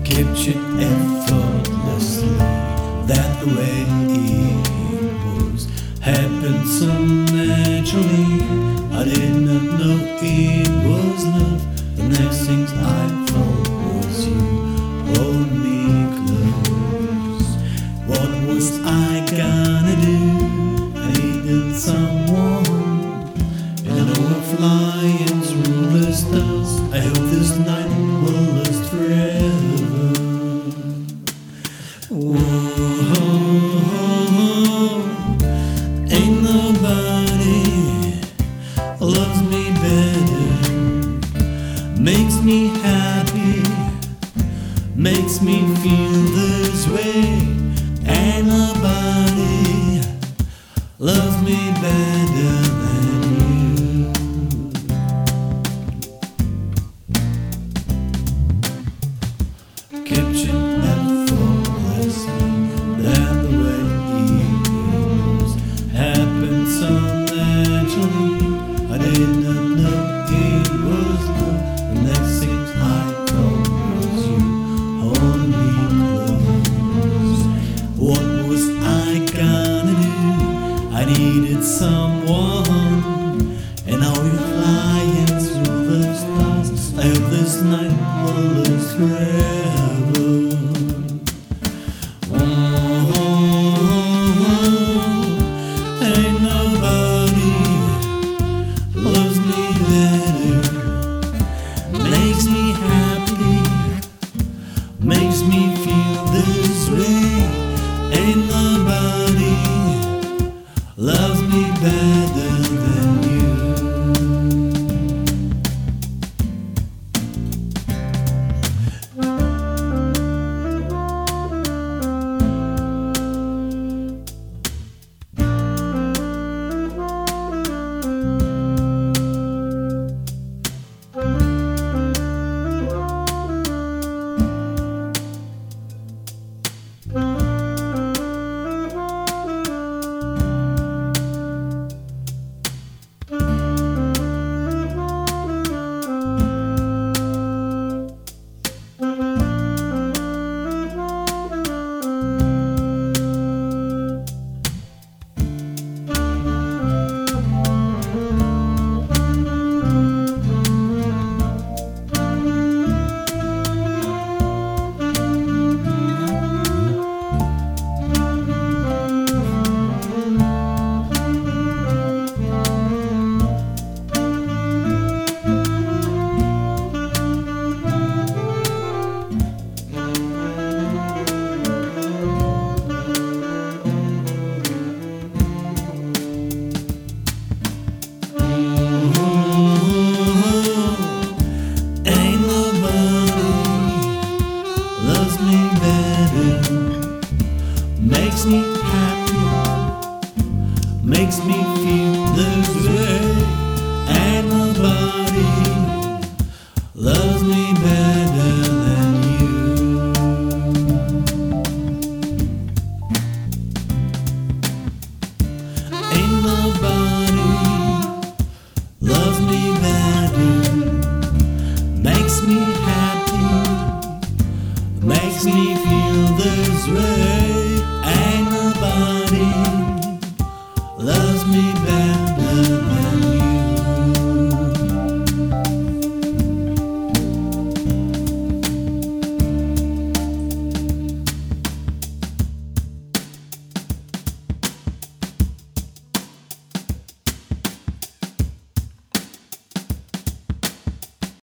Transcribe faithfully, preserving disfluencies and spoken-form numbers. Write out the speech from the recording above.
captured effortlessly. That the way it was happened so naturally. I did not know it was love. The next things I thought was you hold me close. What was I gonna do? I needed someone, and I know we're flying through the stars. I hope this night will last forever. Whoa, ain't nobody loves me better, makes me happy, makes me feel this way. Ain't nobody loves me better than you. Captured effortlessly, that the way it was happened so naturally.